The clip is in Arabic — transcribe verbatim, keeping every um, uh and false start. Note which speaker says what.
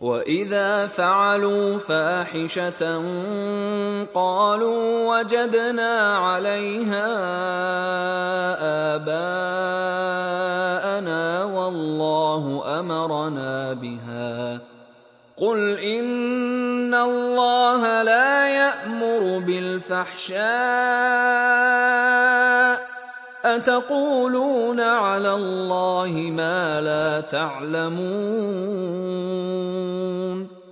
Speaker 1: وَإِذَا فَعَلُوا فَاحِشَةً قَالُوا وَجَدْنَا عَلَيْهَا آبَاءَنَا وَاللَّهُ أَمَرَنَا بِهَا ۗ قُلْ إِنَّ اللَّهَ لَا يَأْمُرُ بِالْفَحْشَاءِ ۖ أَتَقُولُونَ عَلَى اللَّهِ مَا لَا تَعْلَمُونَ.